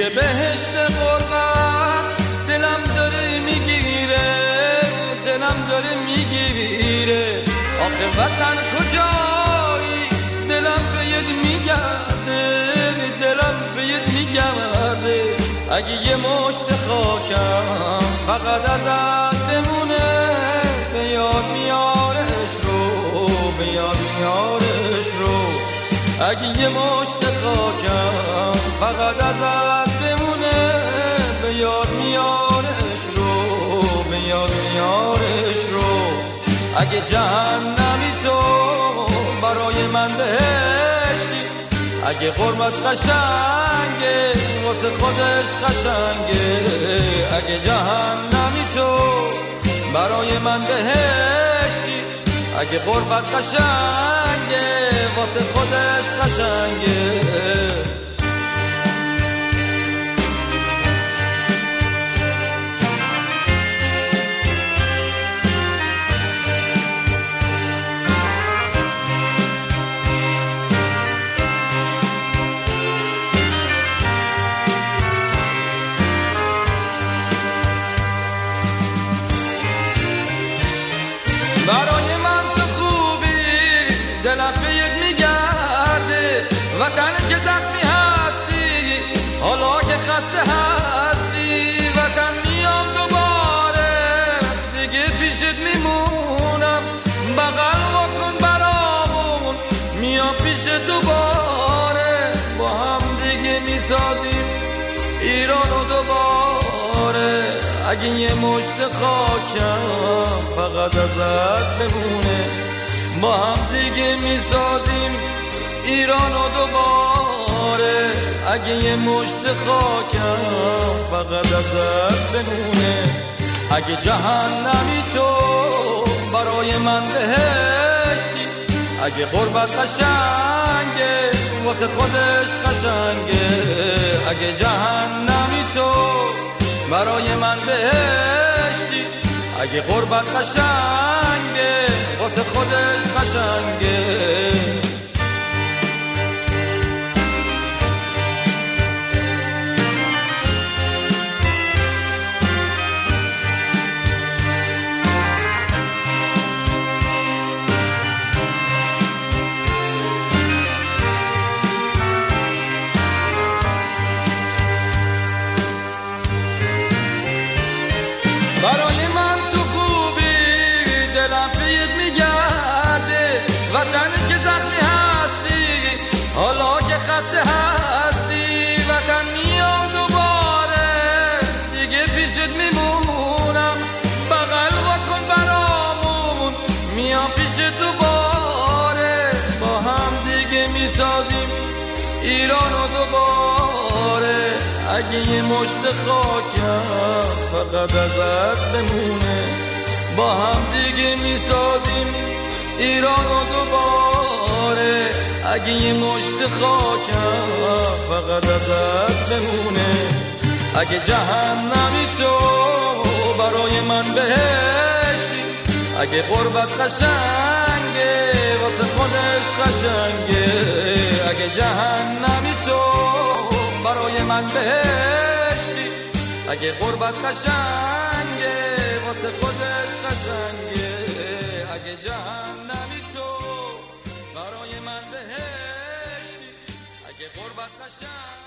توی بهشت غربت دلم داره میگیره، دلم داره میگیره. آخه وطن کجایی؟ دلم بهت میگرده، دلم بهت میگرده. اگه یه مشت خاکم فقط ازت بمونه، به یاد میارش رو، به یاد میارش رو. اگه یه مشت خاکم فقط ازت بمونه، به یاد میارش رو، به یاد میارش رو. اگه جهنمی تو برای من بهشتی، اگه قربت قشنگه واسه خودش قشنگه. اگه جهنمی تو برای من بهشتی، اگه قربت قشنگه واسه خودش قشنگه. برای من تو خوبی، دلم بهت میگرده. وطن که زخمی هستی، حالا که خسته هستی. وطن میام دوباره، دیگه پیشت میمونم. بغل واکن برامون، میام پیشت دوباره. با هم دیگه میسازیم ایرانو دوباره. اگه یه مشت خاکم فقط ازت بمونه، با هم دیگه میسازیم ایرانو دوباره. اگه یه مشت خاکم فقط ازت بمونه. اگه جهنمی تو برای من بهشتی، اگه قربت قشنگه واسه خودش قشنگه. اگه جهنمی تو برای من بهشتی، اگه قربت قشنگه واسه خودش قشنگه. برای من تو خوبی، دلم بهت میگرده. وطن که زخمی هستی، حالا که خسته هستی. وطن میام دوباره، دیگه پیشت میمونم. بغل واکن برامون، میام پیشت دوباره. با هم دیگه میسازیم ایرانو دوباره. اگه یه مشت خاکم فقط ازت بمونه، با هم دیگه میسازیم ایرانو دوباره. اگه یه مشت خاکم فقط ازت بمونه. اگه جهنمی تو برای من بهشتی، اگه قربت قشنگه واسه خودش قشنگه. اگه جهنمی تو برای من بهشتی، اگه قربت قشنگه واسه خودش قشنگه. اگه جهنمی تو برای من بهشتی، اگه قربت قشنگه.